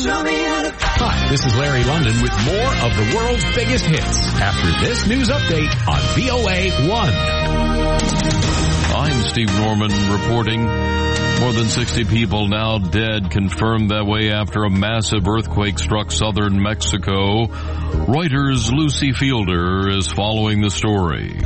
Show me how to fight. Hi, this is Larry London with more of the world's biggest hits after this news update on VOA1. I'm Steve Norman reporting. More than 60 people now dead, confirmed that way after a massive earthquake struck southern Mexico. Reuters' Lucy Fielder is following the story.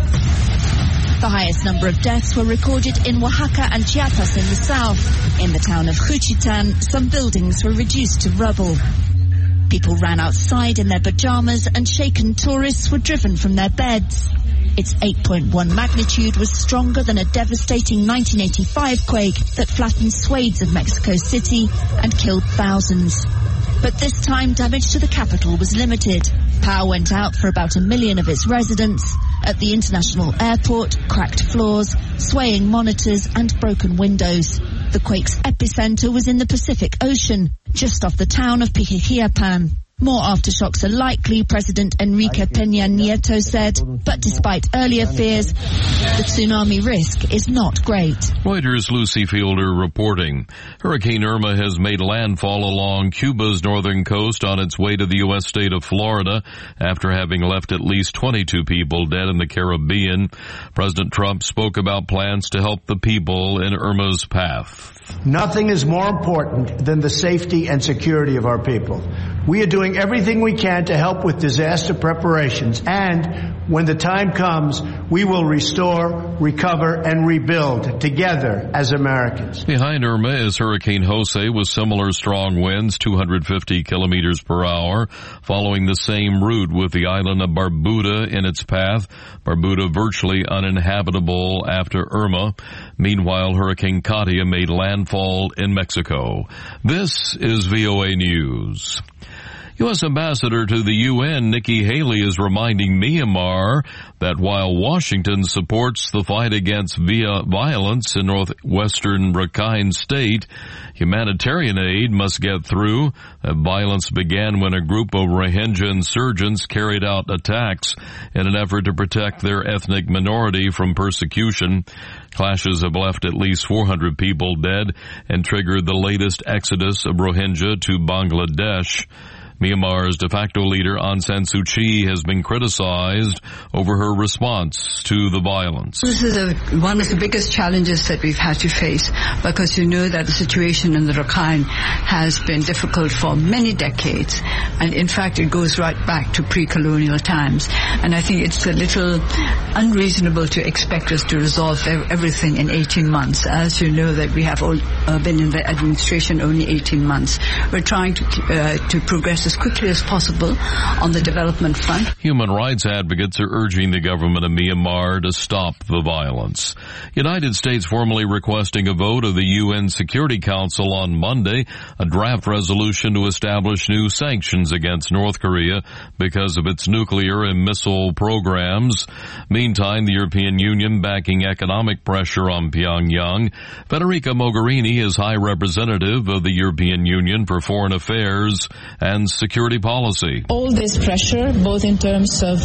The highest number of deaths were recorded in Oaxaca and Chiapas in the south. In the town of Juchitán, some buildings were reduced to rubble. People ran outside in their pajamas and shaken tourists were driven from their beds. Its 8.1 magnitude was stronger than a devastating 1985 quake that flattened swathes of Mexico City and killed thousands. But this time, damage to the capital was limited. Power went out for about 1 million of its residents. At the international airport, cracked floors, swaying monitors and broken windows. The quake's epicenter was in the Pacific Ocean, just off the town of Pijijiapan. More aftershocks are likely, President Enrique Peña Nieto said, but despite earlier fears, the tsunami risk is not great. Reuters' Lucy Fielder reporting. Hurricane Irma has made landfall along Cuba's northern coast on its way to the U.S. state of Florida after having left at least 22 people dead in the Caribbean. President Trump spoke about plans to help the people in Irma's path. Nothing is more important than the safety and security of our people. We are doing everything we can to help with disaster preparations, and when the time comes, we will restore, recover, and rebuild together as Americans. Behind Irma is Hurricane Jose with similar strong winds, 250 kilometers per hour, following the same route with the island of Barbuda in its path. Barbuda virtually uninhabitable after Irma. Meanwhile, Hurricane Katia made landfall in Mexico. This is VOA News. U.S. Ambassador to the UN, Nikki Haley, is reminding Myanmar that while Washington supports the fight against violence in northwestern Rakhine State, humanitarian aid must get through. That violence began when a group of Rohingya insurgents carried out attacks in an effort to protect their ethnic minority from persecution. Clashes have left at least 400 people dead and triggered the latest exodus of Rohingya to Bangladesh. Myanmar's de facto leader Aung San Suu Kyi has been criticized over her response to the violence. This is one of the biggest challenges that we've had to face, because you know that the situation in the Rakhine has been difficult for many decades, and in fact it goes right back to pre-colonial times. And I think it's a little unreasonable to expect us to resolve everything in 18 months. As you know, that we have all been in the administration only 18 months. We're trying to progress as quickly as possible on the development front. Human rights advocates are urging the government of Myanmar to stop the violence. United States formally requesting a vote of the UN Security Council on Monday, a draft resolution to establish new sanctions against North Korea because of its nuclear and missile programs. Meantime, the European Union backing economic pressure on Pyongyang. Federica Mogherini is High Representative of the European Union for Foreign Affairs and Security Policy. All this pressure, both in terms of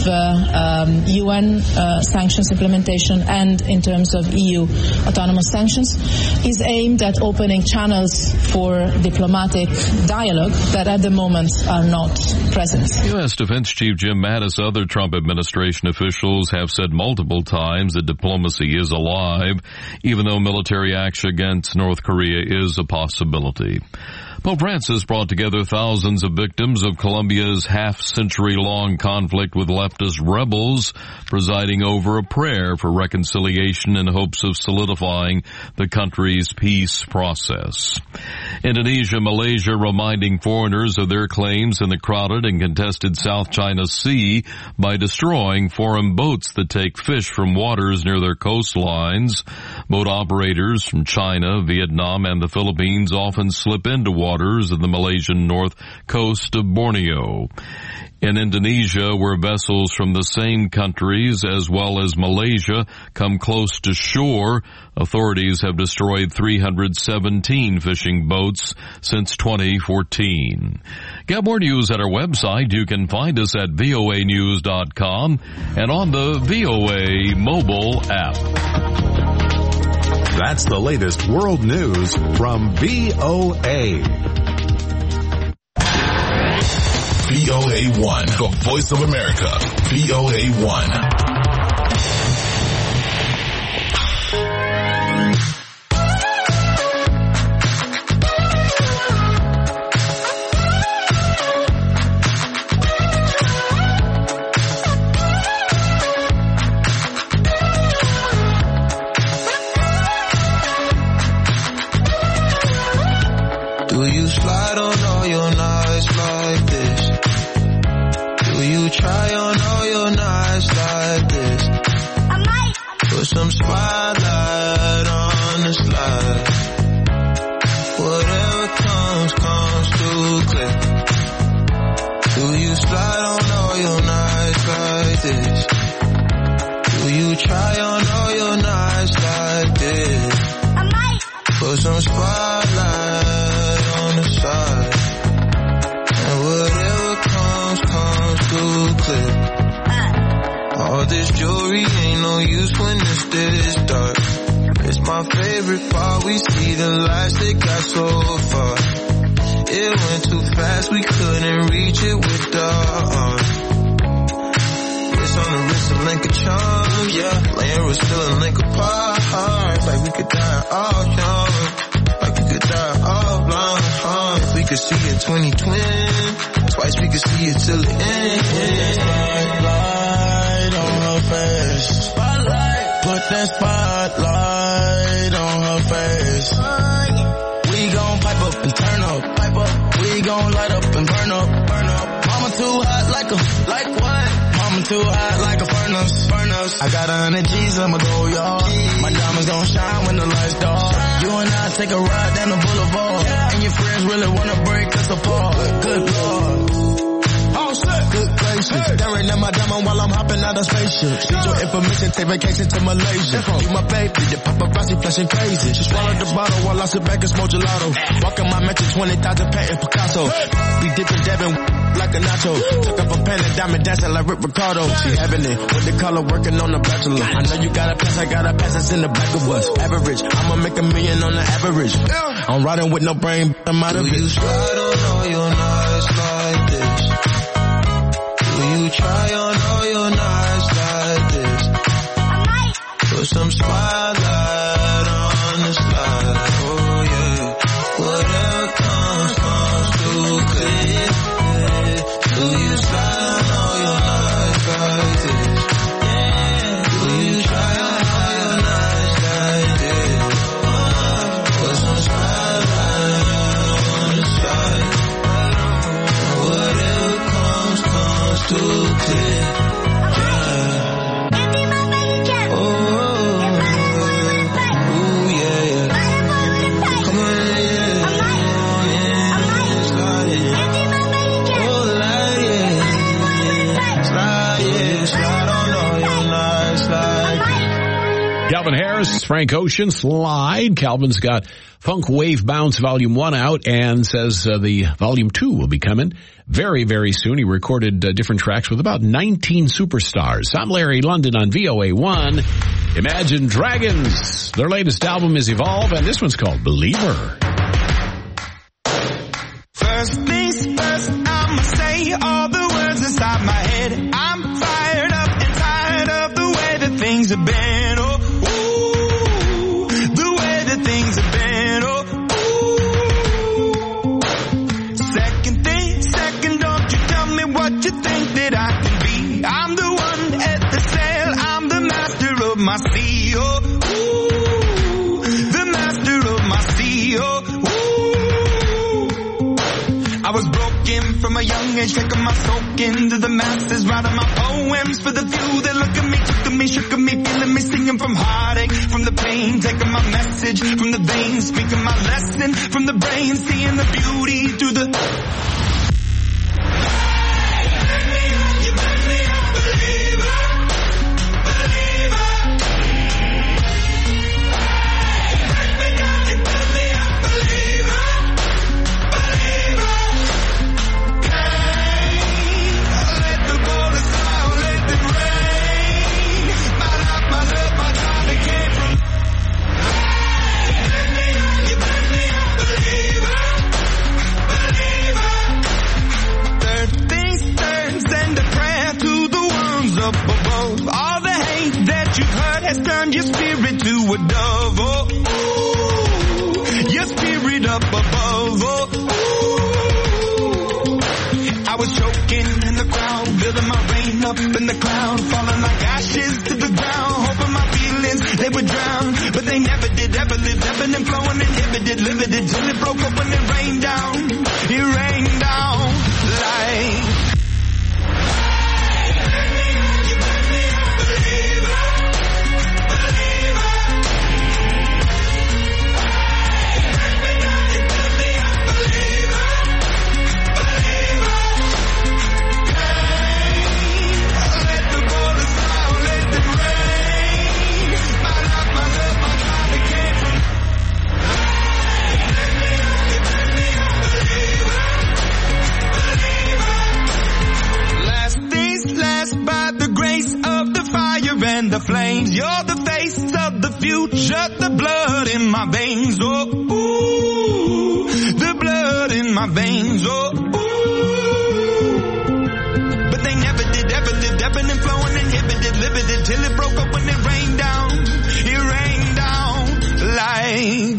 UN sanctions implementation and in terms of EU autonomous sanctions, is aimed at opening channels for diplomatic dialogue that at the moment are not present. U.S. Defense Chief Jim Mattis, other Trump administration officials have said multiple times that diplomacy is alive, even though military action against North Korea is a possibility. Pope Francis brought together thousands of victims of Colombia's half-century-long conflict with leftist rebels, presiding over a prayer for reconciliation in hopes of solidifying the country's peace process. Indonesia, Malaysia reminding foreigners of their claims in the crowded and contested South China Sea by destroying foreign boats that take fish from waters near their coastlines. Boat operators from China, Vietnam, and the Philippines often slip into waters of the Malaysian north coast of Borneo. In Indonesia, where vessels from the same countries as well as Malaysia come close to shore, authorities have destroyed 317 fishing boats since 2014. Get more news at our website. You can find us at voanews.com and on the VOA mobile app. That's the latest world news from VOA. VOA1, the voice of America, VOA1. Do you slide on all your nights like this? Do you try on all your nights like this? I might put some spotlight on the slide. Whatever comes too clear. Do you slide on all your nights like this? Do you try on all your nights like this? I might put some spotlight on the side. And whatever comes too clear. All this jewelry ain't no use when it's this dark. It's my favorite part, we see the lights that got so far. It went too fast, we couldn't reach it with the arm. It's on the wrist, a link of charm, yeah. Laying was still a link apart. Like we could die all young. Like we could die all blind. If we could see it 2020, twice we could see it till the end. Spotlight on her face. Spotlight. Put that spotlight on her face. We gon' pipe up and turn up. Pipe up. We gon' light up and burn up. Burn up. Mama too hot like what? Mama too hot like a furnace. I got 100 G's, I'ma go, y'all. My diamonds gon' shine when the lights dark. You and I take a ride down the boulevard. And your friends really wanna break us apart. Good Lord. Oh shit. Good gracious. Staring at my diamond while I'm hopping out of spaceship. Need your information, take vacation to Malaysia. You my baby, the paparazzi flashing crazy. She swallowed the bottle while I sit back and smoke gelato. Walking my mansion, 20,000 patent Picasso. Be dipping, dabbing like a nacho. Took up a pen and diamond dancing like Rick Ricardo. She having it with the color working on the bachelor. I know you got a pass, I got a pass that's in the back of us. Average, I'ma make $1 million on the average. I'm riding with no brain, I'm out of it. Do you slide on all your nights like this? Do you try on all your nights like this? I might put some spotlight on the slide. Oh yeah, whatever comes too clear. Do you slide on all your nights like this? Do you try on all your nights like this? Put some spotlight on the side. Whatever comes too clear. Calvin Harris, Frank Ocean, Slide. Calvin's got Funk Wave Bounce Volume 1 out and says the Volume 2 will be coming very, very soon. He recorded different tracks with about 19 superstars. I'm Larry London on VOA1. Imagine Dragons. Their latest album is Evolve, and this one's called Believer. First things first, I'ma say all the words inside my head. I'm fired up and tired of the way that things have been. Oh, ooh, the way that things have been. Oh, ooh. Second, don't you tell me what you think that I can be. I'm the one at the sail, I'm the master of my sea. Oh, ooh, the master of my sea. Oh, I was broken from a young age, taking my soak into the masses, writing my poems for the few that look at me, took me, shook at me, feeling me, singing from heartache, from the pain, taking my message from the veins, speaking my lesson from the brain, seeing the beauty through the... You make me a believer, believer. You make me a believer, believer. Believer. up in the cloud, falling like ashes to the ground, hoping my feelings, they would drown, but they never did, ever lived, ebbing and flowing, inhibited, limited, till it broke up when it rained down, like... The flames, you're the face of the future, the blood in my veins, oh, ooh, the blood in my veins, oh, ooh. But they never did, ever lived, ebbing and flowing, inhibited, limited, till it broke up when it rained down like...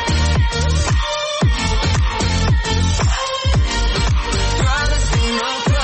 Promise me no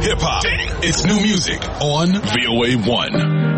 hip-hop. It's new music on VOA1.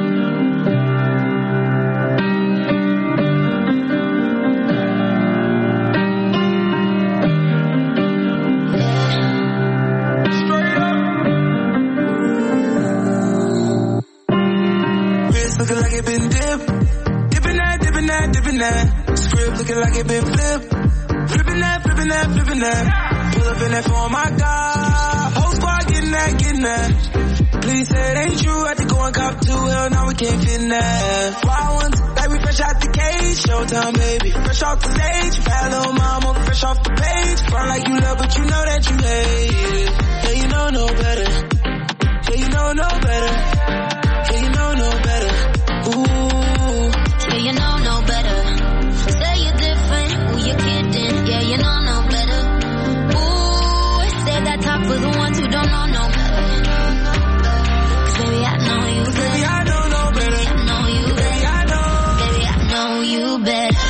Looking like it been dipped. Dipping that. Script looking like it been flipped. Flipping that. Pull up in that phone, my God. Whole squad getting that. Please say it ain't true. Had to go and cop 2. Hell no, we can't fit in that. Wild ones, like we fresh out the cage. Showtime, baby. Fresh off the stage. Bad little mama, fresh off the page. Front like you love, but you know that you hate it. Yeah, you know no better. Yeah, you know no better. Yeah, you know no better. Ooh. Yeah, you know no better. Say you're different. Ooh, you're kidding. Yeah, you know no better. Ooh, say that talk for the ones who don't know no better. 'Cause baby, I know you better. Baby, I know no better. Baby, I know you better. Baby, I know. Baby, I know you better.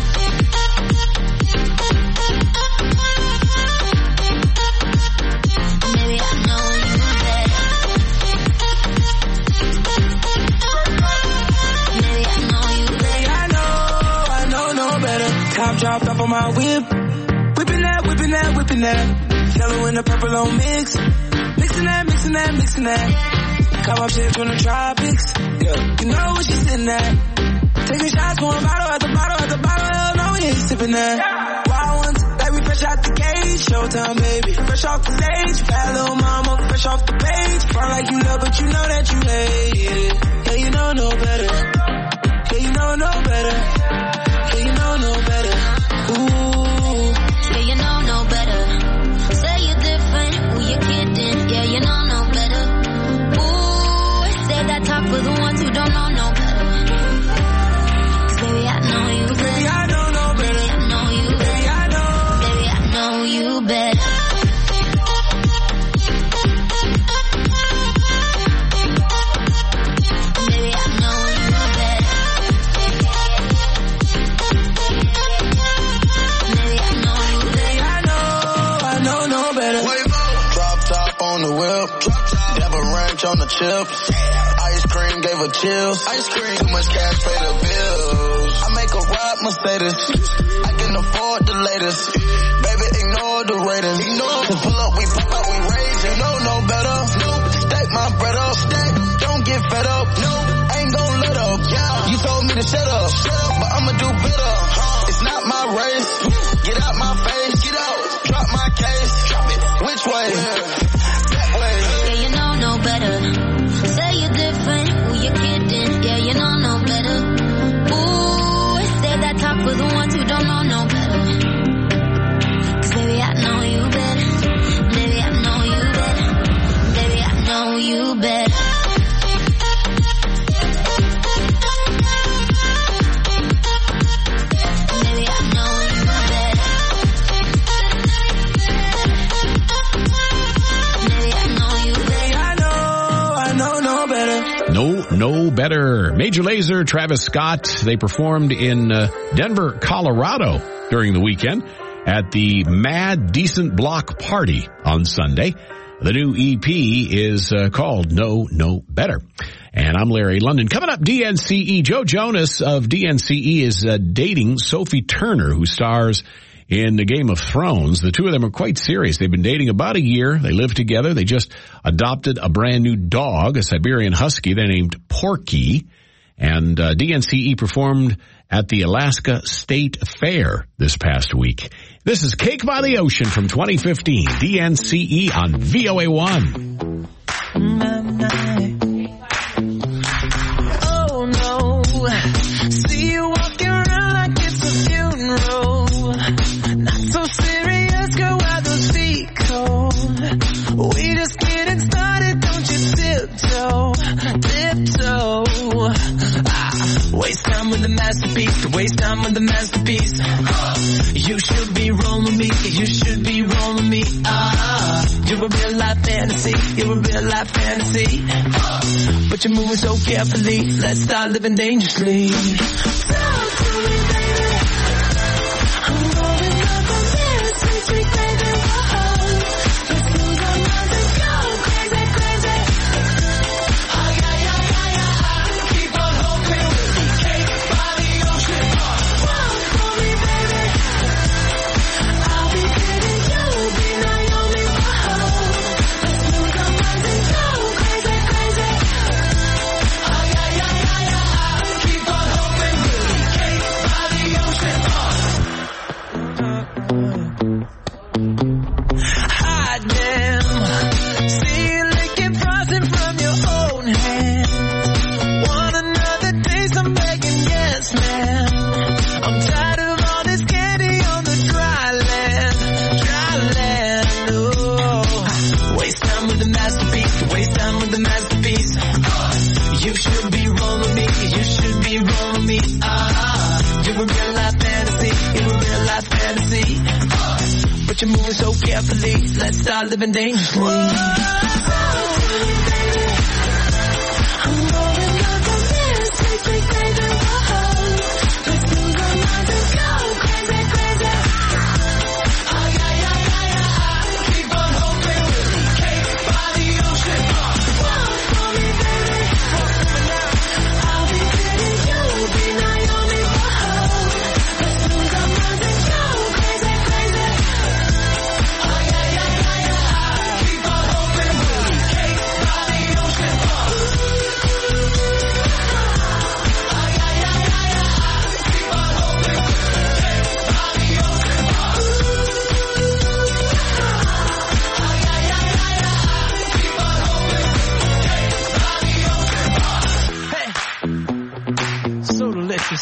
Baby, I know you better. Top dropped off on my whip. Whipping that. Yellow and the purple on mix. Mixing that. Come up shit from the tropics. Yeah, you know what she's sitting at. Taking shots, pouring bottle after bottle. Hell no, we ain't sipping that. Wild ones, like we fresh out the cage. Showtime, baby. Fresh off the stage. Bad little mama, fresh off the page. Front like you love, but you know that you hate it. Yeah, you know no better. Yeah, you know no better. Yeah, you know no better. Ooh. Yeah, you know no better. Say you're different. Ooh, you're kidding. Yeah, you know no better. Ooh, say that talk for the ones who don't know no better. 'Cause baby, I know you better. Baby, I know no better. Baby, I know you better. Baby, I know. Baby, I know you better. Baby, I know you better. On the whip, Devil Ranch on the chips. Ice cream gave her chills. Ice cream, too much cash pay the bills. I make a ride Mercedes. I can afford the latest. Baby, ignore the ratings. Cause pull up, we pop out, we raise. You know no better. Stack my bread up. Don't get fed up. Ain't gon' let up. You told me to shut up, but I'ma do better. It's not my race. Get out my face. Get out. Drop my case. Drop it. Which way? Yeah, you know no better. Say you're different. Ooh, you're kidding. Yeah, you know no better. Ooh, say that talk for the ones who don't know no better. 'Cause baby, I know you better. Baby, I know you better. Baby, I know you better. Baby, I know you better. Baby, I know you better. I know no better. No better. Major Lazer, Travis Scott, they performed in Denver, Colorado during the weekend at the Mad Decent Block Party on Sunday. The new EP is called No Better. And I'm Larry London. Coming up, DNCE. Joe Jonas of DNCE is dating Sophie Turner, who stars in the Game of Thrones. The two of them are quite serious. They've been dating about a year. They live together. They just adopted a brand new dog, a Siberian Husky. They're named Porky. And DNCE performed at the Alaska State Fair this past week. This is Cake by the Ocean from 2015. DNCE on VOA1. Oh no, see you walking around like it's a funeral. Not so serious, girl, why those feet cold? We just getting started, don't you tiptoe. Waste time with the masterpiece, waste time with the masterpiece. You should be rolling me, you should be rolling me. You're a real life fantasy, you're a real life fantasy. But you're moving so carefully, let's start living dangerously. Talk to me, baby. I'm going up on this, sweet, sweet baby. Whoa. Let's lose our minds and go crazy. Hide them. See you licking frosting from your own hand. Want another taste? I'm begging, yes, ma'am. I'm tired of all this candy on the dry land. Oh, waste time with the masterpiece. Waste time with the masterpiece. You should be rolling me. You should be rolling me. You're a real life fantasy. You're a real life fantasy. But you're moving so carefully. Let's start living dangerously. I'm rolling up on this. Take me crazy. Let's lose our minds and go crazy, crazy. Oh, yeah, yeah, yeah, yeah. Keep on hoping we'll be cake by the ocean. Walk for me, baby. I'll be Diddy, you'll be Naomi. Let's lose our minds and go crazy, crazy. Oh, yeah, yeah, yeah, yeah. Keep on hoping we'll be cake by the ocean. Oh, yeah, yeah, yeah, yeah. Keep on hoping we'll be cake by the ocean. Oh, yeah, yeah, yeah, yeah. Keep on hoping we'll be cake by the ocean. Hey, so delicious.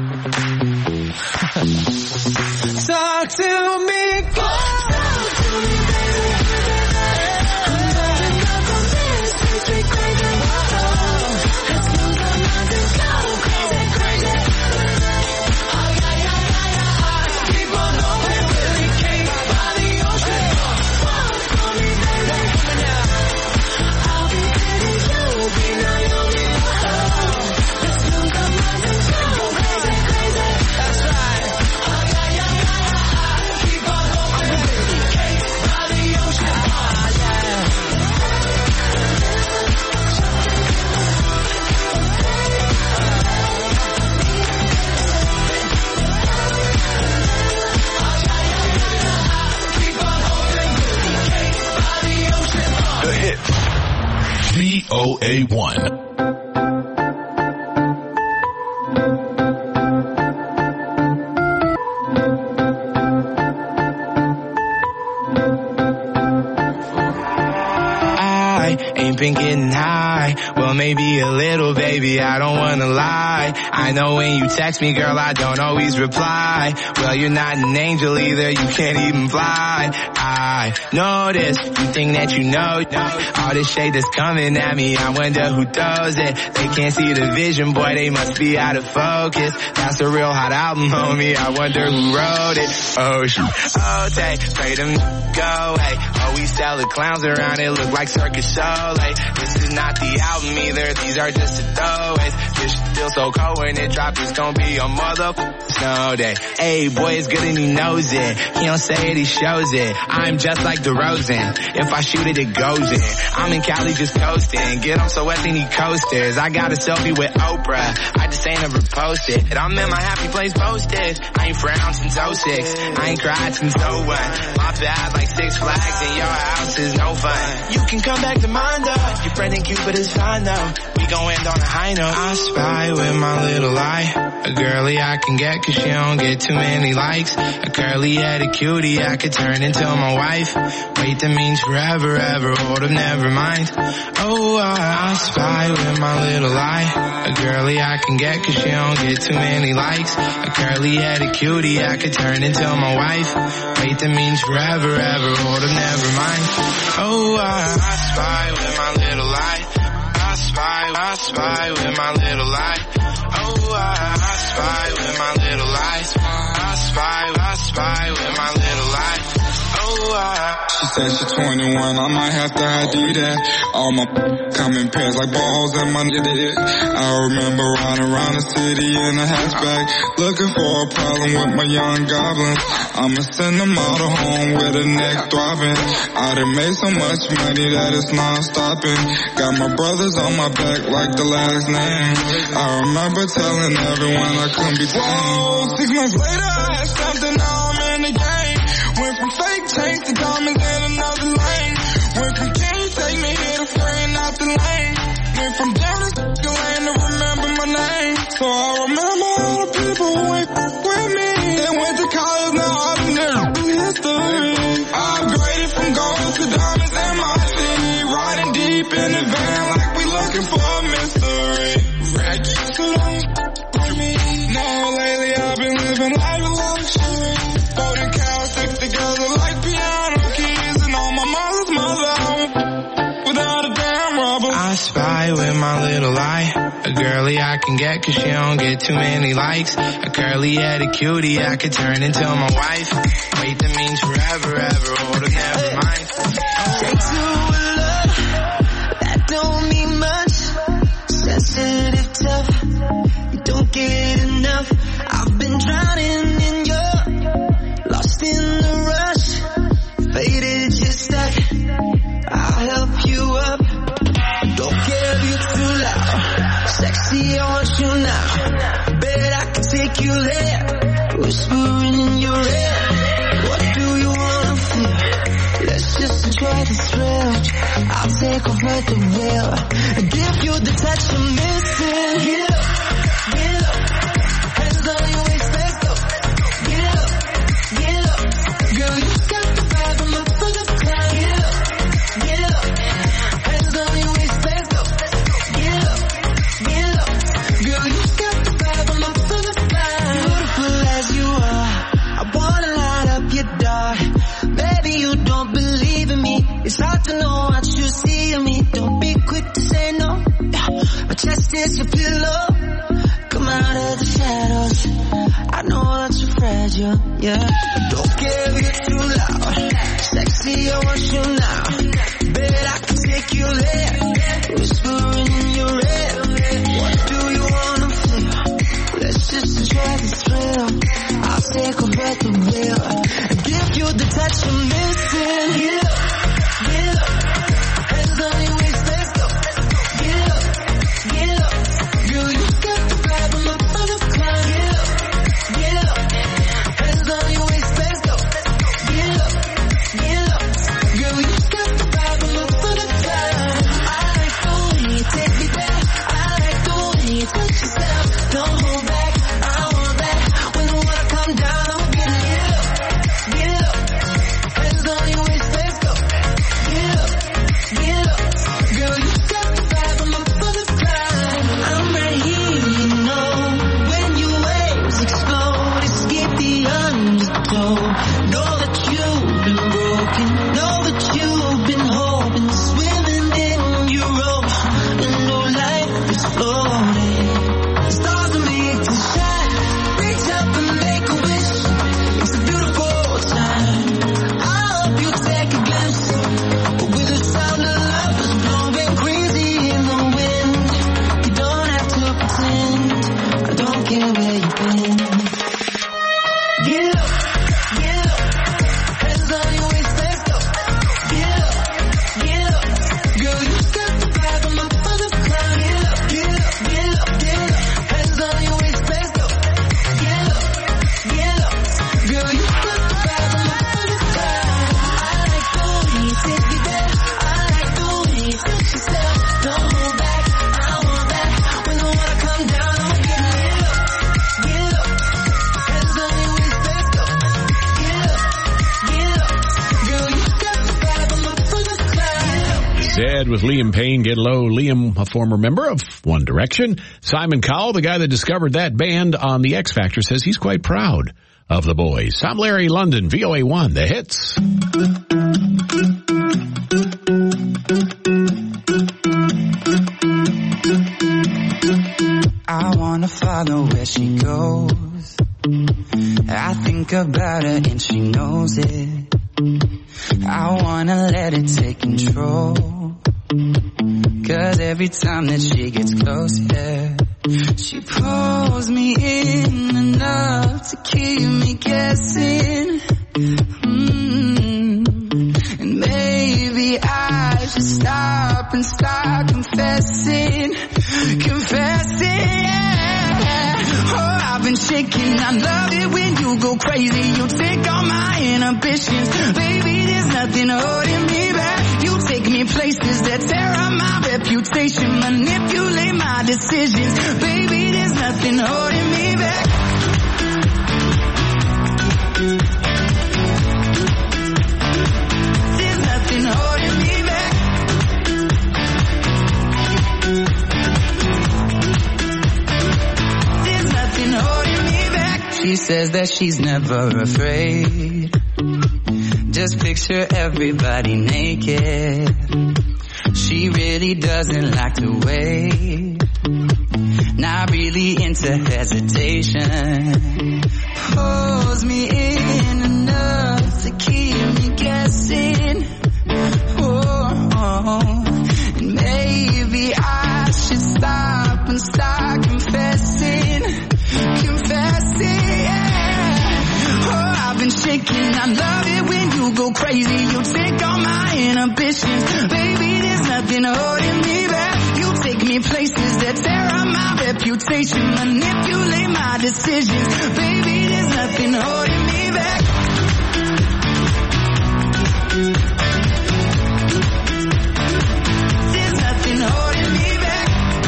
Talk to me, girl. Talk to me, baby. I'm rolling up on this. Let's be crazy. Let's lose our minds and go crazy, crazy. Oh, yeah, yeah, yeah, yeah. Keep on hoping we'll be cake by the ocean. Walk for me, baby. I'll be Diddy, you'll be Naomi. Let's lose our minds and go crazy, crazy. That's right. Oh, yeah, yeah, yeah, yeah. Keep on hoping we'll be cake by the ocean. Oh, yeah. Keep on hoping we'll be cake by the ocean. The hit. VOA1. I ain't been getting high. Well, maybe a little, baby, I don't wanna lie. I know when you text me, girl, I don't always reply. Well, you're not an angel either, you can't even fly. I know this, you think that you know all this shade that's coming at me, I wonder who throws it. They can't see the vision, boy, they must be out of focus. That's a real hot album, homie, I wonder who wrote it. Oh, shoot. Oh, take, pray them go away. Oh, we sell the clowns around, it look like Circus Soleil. This is not the album either, these are just the throwaways. This still so cold when it drops, it's gonna be a motherfucking snow day. Hey, boy, it's good and he knows it. He don't say it, he shows it. I'm just like DeRozan. If I shoot it, it goes in. I'm in Cali just coasting. Get on so wet, they need coasters. I got a selfie with Oprah. I just ain't never posted. I'm in my happy place posted. I ain't frowned since 06. I ain't cried since 01. My bad like Six Flags and your house is no fun. You can come back to mine though. Your friend and Cupid is fine though. We gon' end on a high note. I spy with my little eye. A girly I can get cause she don't get too many likes. A curly headed cutie I could turn into my wife. Wait, that means forever, ever, hold up, never mind. Oh, I spy with my little eye. A girly I can get cause she don't get too many likes. A curly headed cutie I could turn into my wife. Wait, that means forever, ever, hold up, never mind. Oh, I spy with my little eye. I spy with my little eye. Oh, I spy with my little eye. I spy with my little eye. She said she's 21, I might have to ID that. All my come in pairs like balls and my nigga. I remember riding around the city in a hatchback, looking for a problem with my young goblins. I'ma send them all to home with a neck throbbing. I done made so much money that it's non-stopping. Got my brothers on my back like the last name. I remember telling everyone I couldn't be tamed. 6 months later I had something, now I'm in the game. Went from fake chains to diamonds in another lane. Went from can you take me here to friend out the lane. Went from down to lane to remember my name. So I remember all the people who went with me. They went to college, now I'm there. I can get, cause she don't get too many likes. A curly-headed cutie, I could turn into my wife. Wait, that means forever, ever, hold up, never mind. Take to a love that don't mean much. Sensitive, tough, you don't get enough. I've been drowning in your, lost in the rush. Faded, you're stuck, I'll help you up. Don't care if you're too loud. Sexy, I want you now. Bet I can take you there. Whispering in your ear. What do you wanna feel? Let's just enjoy the thrill. I'll take over the wheel and give you the touch you're missing. Get up, get up. Hands on your waist, let's go. Get up, get up. Girl, you got the vibe, I'm up for the climb. Get up, get up. Hands on your waist, let's go. Get up, get up. Girl, you got the vibe, I'm up for the climb. Beautiful as you are, I wanna light up your dark. Baby, you don't believe in me. It's hard to know what you see in me. Don't be quick to say no. My chest is your pillow. Come out of the shadows. I know that you're fragile, yeah. Don't care if you're too loud. Sexy, I want you now. Bet I can take you there. Whispering in your ear. What do you wanna feel? Let's just enjoy the thrill. I'll take over the wheel and give you the touch you're missing. Get up, get up. Hands on your waist, let's go. Get up, get up. Girl, you got the vibe, I'm up for the climb. Get up, get up. Hands on your waist, let's go. Get up, get up. Girl, you got the vibe, I'm up for the climb. I like the way you take me there. I like the way you touch yourself. Don't hold back, I want that. When the water come down, I'm getting it up, get up. Hands on your waist, let's go. Get up, get up. Girl, you got the vibe, I'm up for the climb. I'm right here, you know. When your waves explode, escape the undertow. Know that you've been broken. Know that you've been hoping. Swimming in your ocean. And no life is floating. Stars are made to shine. Reach up and make a wish. It's a beautiful time. I hope you take a glimpse. With the sound of lovers blowing crazy in the wind. You don't have to pretend. I don't care where you've been. Get up, get up. Hands on your waist, let's go. Get up, get up. Girl, you got the vibe, I'm up for the climb. Get up, get up, get up, get up. Hands on your waist, let's go. Get up, get up. Girl, you got the vibe, I'm up for the climb. I like the way you take me there. I like the way you touch yourself. Don't hold back, I want that. When the water come down, I'm getting it up, get up. Hands on your waist, let's go. Get up, get up. Girl, you got the vibe, I'm up for the climb. Zed with Liam Payne, Get Low. Liam, a former member of One Direction. Simon Cowell, the guy that discovered that band on the X Factor, says he's quite proud of the boys. I'm Larry London, VOA1, The Hits. I wanna follow where she goes. I think about her and she knows it. I wanna let it take control. 'Cause every time that she gets close, yeah, she pulls me in enough to keep me guessing. And maybe I should stop and start confessing, yeah. Oh, I've been shaking. I love it when you go crazy. You take all my inhibitions. Baby, there's nothing holding me back. You take me places that tear up my reputation, manipulate my decisions. Baby, there's nothing holding me back. There's nothing holding me back. There's nothing holding me back. She says that she's never afraid. Just picture everybody naked. She really doesn't like to wait. not really into hesitation. Pulls me in enough to keep me guessing. And maybe I should stop and start confessing, yeah. Oh, I've been shaking, I love it when you go crazy. You take all my inhibitions, baby, there's nothing holding me back. You take me places that tear up my reputation, manipulate my decisions, baby, there's nothing holding me back. There's nothing holding me back.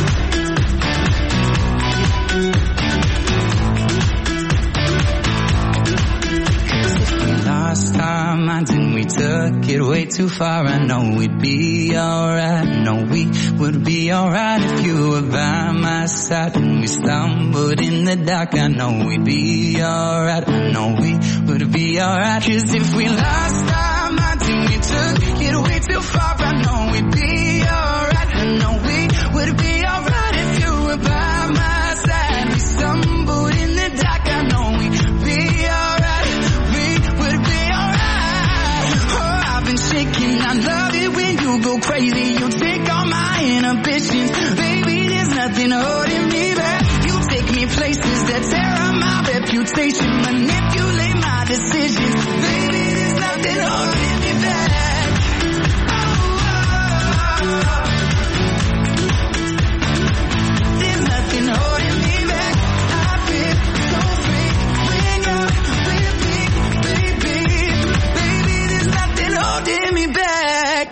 Cause if we lost our minds and we took it way too far, I know we'd be alright. I know we would be alright if you were by my side. When we stumbled in the dark, I know we'd be alright. I know we would be alright. Cause if we lost our minds and we took it way too far, I know we'd be alright. I know we would be alright if you were by my side. We stumbled in the dark, I know we'd be alright. We would be alright. Oh, I've been shaking, I love it when you go crazy. You take all my inhibitions, baby, there's nothing holding me back. You take me places that tear up my reputation, manipulate my decisions, baby, there's nothing holding me back. There's nothing holding me back. I feel so free when you're with me, baby. Baby, there's nothing holding me back.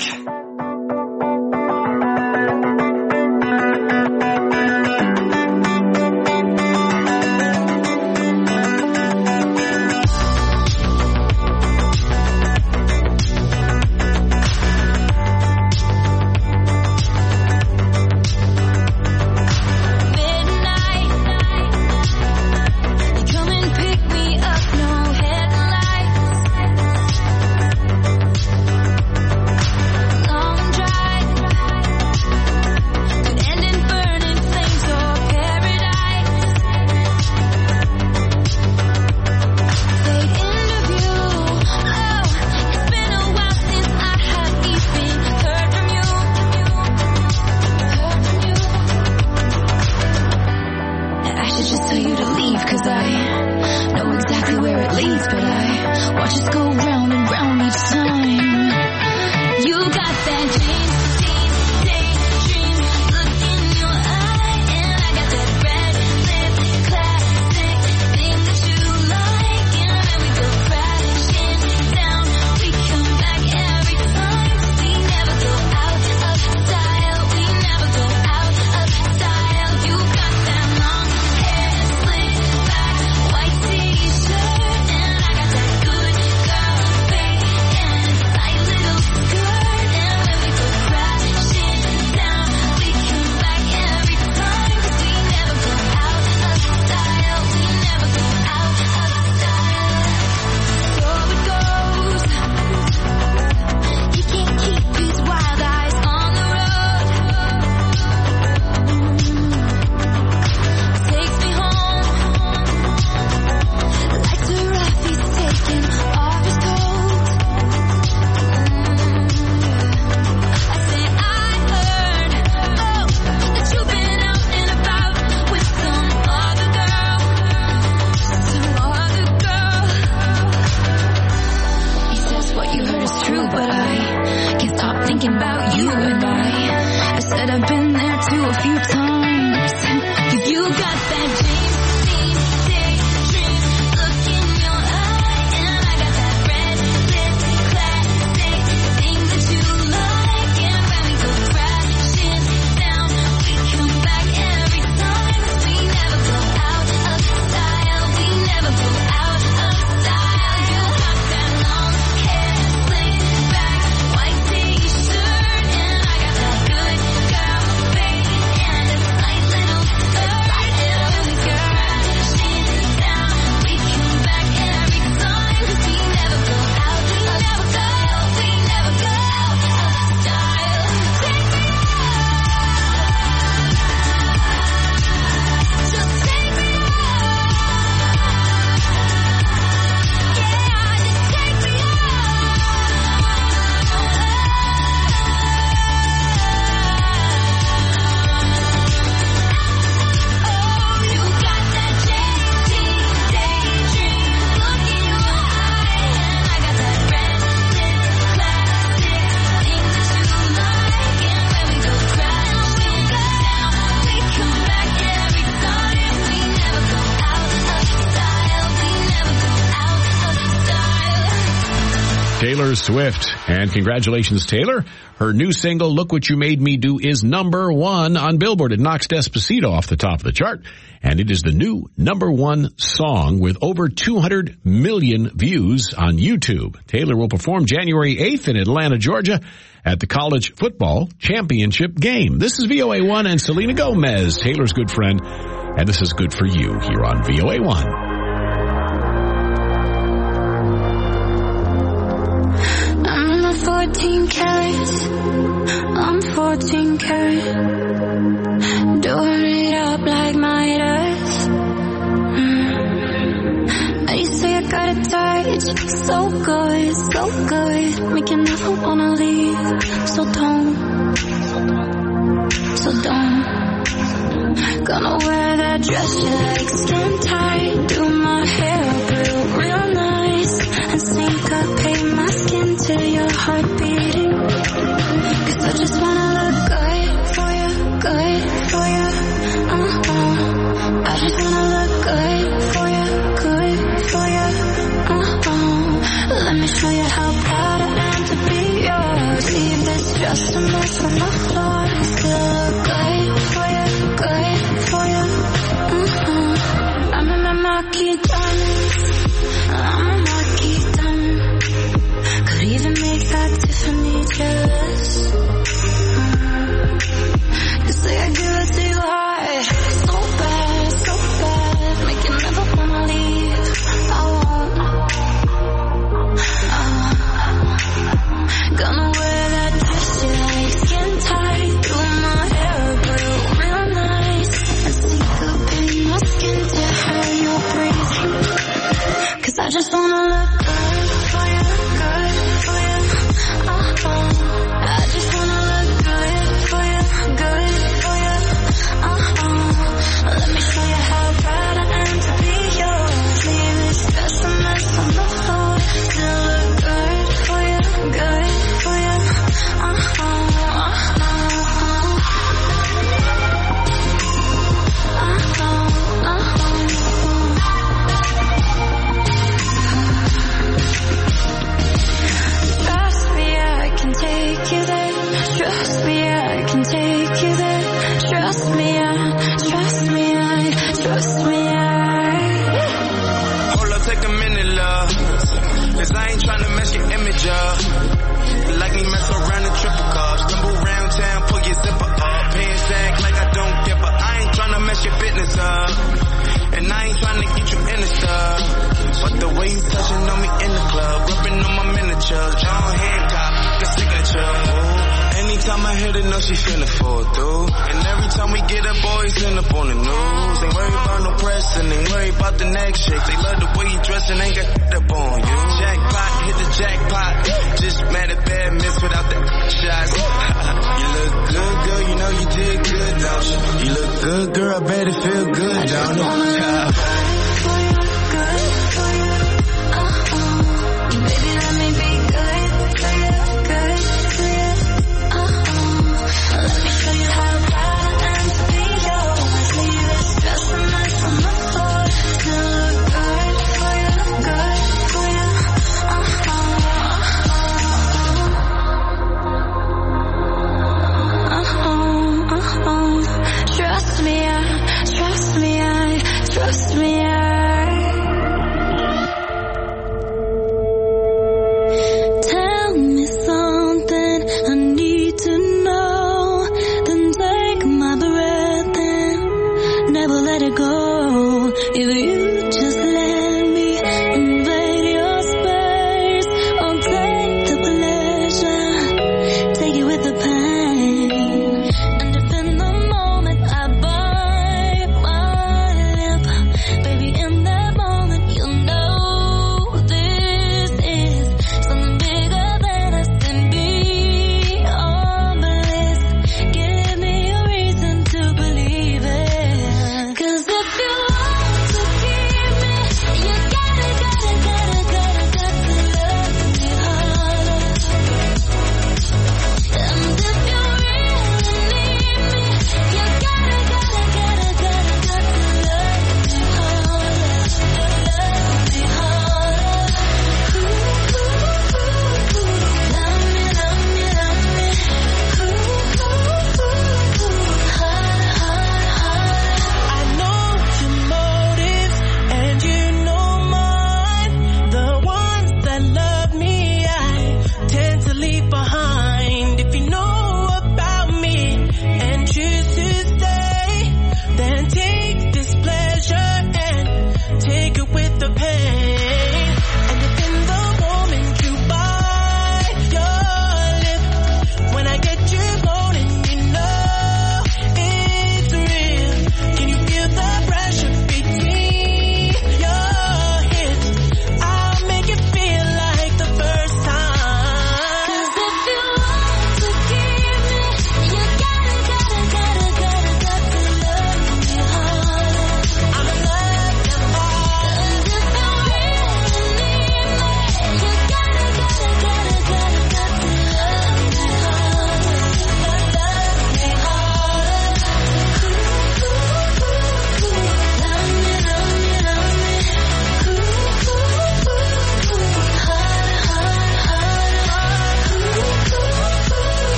Taylor Swift. And congratulations, Taylor. Her new single, Look What You Made Me Do, is number 1 on Billboard. It knocks Despacito off the top of the chart. And it is the new number 1 song with over 200 million views on YouTube. Taylor will perform January 8th in Atlanta, Georgia at the College Football Championship game. This is VOA1 and Selena Gomez, Taylor's good friend. And this is Good For You here on VOA1. I'm 14 carats, I'm 14 karat, doing it up like Midas. They say I got a touch, so good, make you never wanna leave, so don't. Gonna wear that dress you like, skin tight, do my hair up real nice, and syncopate my skin to your heart beating, 'cause I just wanna look good for you, I just wanna look good for you, let me show you how proud I am to be yours, leave this just a mess on the floor, still look good for you, I'm a marquee diamond, could even make that Tiffany jealous, you say I give it to you high, so bad, make you never wanna leave, I won't, gonna wear that dress you like, skin tight, do my hair real nice, and syncopate my skin to how you're breathing, 'cause I just wanna look good for you, I just wanna look good for you, let me show you how proud I am to be yours, leave this just a mess on the floor, still look good for you, Trust me, I can take you there. Trust me, I can take you there. Trust me, I. Hold up, take a minute, love, 'cause I ain't tryna mess your image up. Like me mess around the triple cup, stumble around town, pull your zipper up, pants sag like I don't give a. I ain't tryna mess your business up, and I ain't tryna get you in the stuff. But the way you touching on me in the club, rubbing on my miniatures, John Hancock, the signature. Anytime I hit it, know she finna fall through. And every time we get up, boys end up on the news. Ain't worry about no pressing, ain't worry about the next shake. They love the way you dressing, ain't got up on you. Jackpot, hit the jackpot. Just mad at bad miss without the shots. You look good, girl, you know you did good, don't you? You look good, girl, I bet it feel good, don't it? Baby, let me be good for you. Let me show you how proud I am to be yours. Leave this just a mess on the floor. Still look good for you,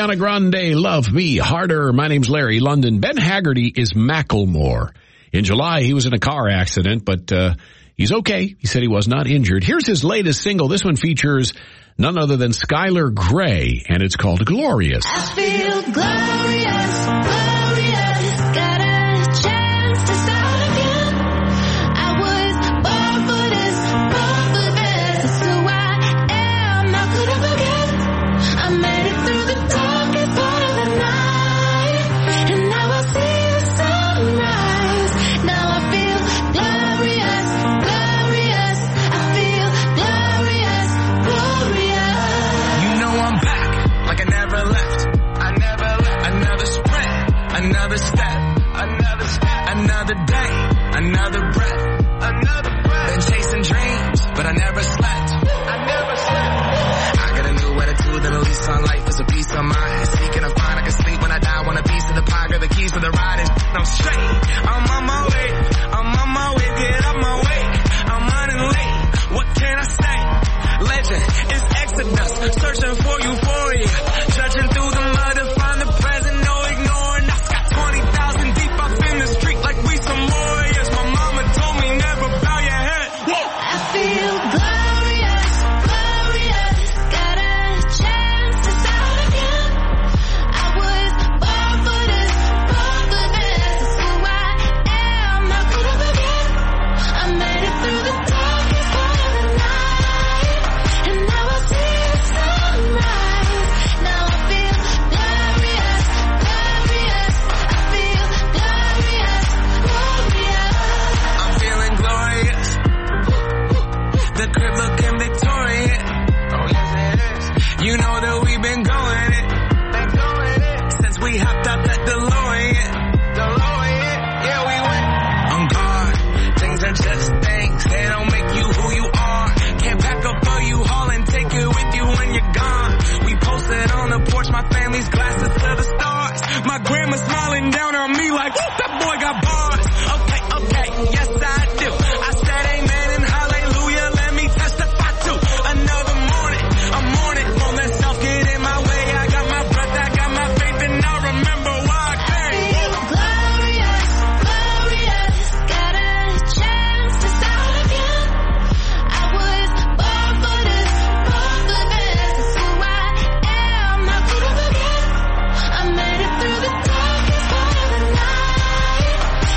Ariana Grande, Love Me Harder. My name's Larry London. Ben Haggerty is Macklemore. In July, he was in a car accident, but he's okay. He said he was not injured. Here's his latest single. This one features none other than Skylar Grey, and it's called Glorious. I feel glorious, glorious, got a chance to start again. I was born for this, born for this. It's who I am, how could I forget? I made it through the darkest part of the night, and now I see the sunrise. Now I feel glorious, glorious. I feel glorious, glorious. You know I'm back, like I never left. Another sprint, another step, another day, another breath. Been chasing dreams, but I never slept. I got a new attitude and a lease on life is a peace of mind. Seeking to find I can sleep when I die. Want a piece of the pie, got the keys to the ride. I'm straight, I'm on my way, get up my way. I'm running late, what can I say? Legend is Exodus, searching for euphoria. Judging through the mud to find the present, no ignoring. I got 20,000 deep up in the street like we some warriors. My mama told me never bow your head. Whoa. I feel glorious, glorious, got a chance to start again. I was born for this, born for this. It's who I am, how could I forget? I made it through the darkest part of the night, and now I see the sunrise. Now I feel glorious, glorious. I feel glorious, glorious. I'm feeling glorious. The crib looking victorious. Oh yes it is. You know that we've been going it. Since we hopped out that DeLorean. Yeah, we went on guard. Things are just things. They don't make you who you are. Can't pack up for you haul and take it with you when you're gone. We posted on the porch, my family's glasses to the stars. My grandma smiling down on me like, that boy got bars. Okay, yes I do. I said amen and hallelujah, let me testify to another morning. I'm morning, won't let self get in my way. I got my breath, I got my faith, and I remember why I came. Feel glorious, glorious, got a chance to start again. I was born for this, born for this. It's who I am, how could I forget? I made it through the darkest part of the night,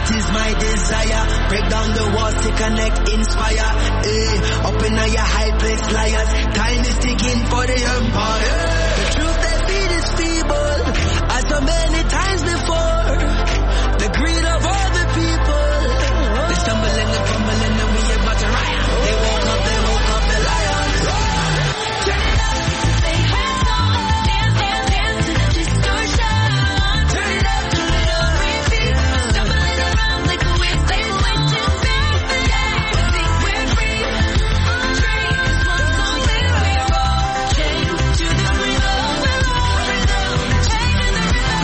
It is my desire. Break down the walls to connect, inspire. Up in your high place, liars. Time is ticking for the empire. The truth they feed is feeble, as so many times before. The greed of all the people. They stumble and they fumble and then we about to riot. They woke up the lions. Turn it up, say hands on, dance, dance, dance to the distortion. Turn it up, repeat. Stumbling around like a wind, they went to bed. Think we're free, dreams once more we're all chained to the rhythm. We're all rhythm, chained to the rhythm.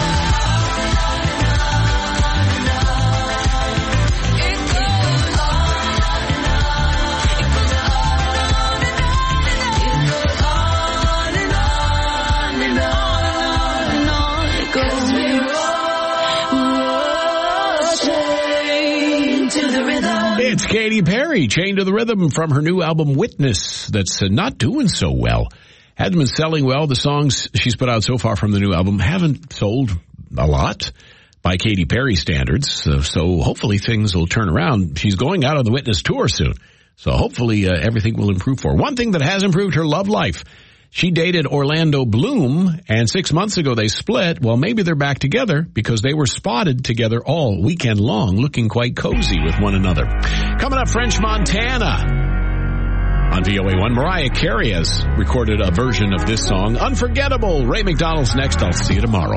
It's Katy Perry, Chained to the Rhythm, from her new album Witness, that's not doing so well. Hasn't been selling well. The songs she's put out so far from the new album haven't sold a lot by Katy Perry standards, so hopefully things will turn around. She's going out on the Witness tour soon, so hopefully everything will improve for her. One thing that has improved, her love life. She dated Orlando Bloom, and 6 months ago they split. Well, maybe they're back together because they were spotted together all weekend long, looking quite cozy with one another. Coming up, French Montana. On VOA1, Mariah Carey has recorded a version of this song, Unforgettable. Ray McDonald's next. I'll see you tomorrow.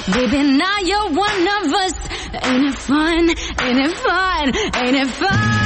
Baby, now you're one of us. Ain't it fun? Ain't it fun? Ain't it fun?